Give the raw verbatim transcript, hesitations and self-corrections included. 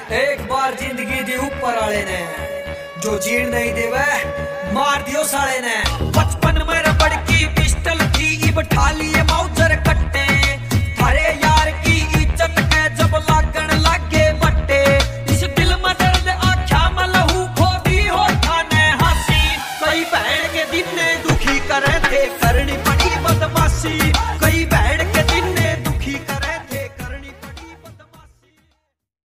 एक बार जिंदगी दी ऊपर वाले ने, जो जीण नहीं देवे मार दियो साले ने। बचपन में रबड़ की पिस्टल थी, इब ठा लिए माउजर कट्टे। थारे यार की इज्जत के जब लागण लागे बट्टे। इस दिल में दर्द आख्या में लहू खोदी हो ठाने हंसी। कई बहन के दिन ने दुखी करे थे, करनी पड़ी बदमाशी।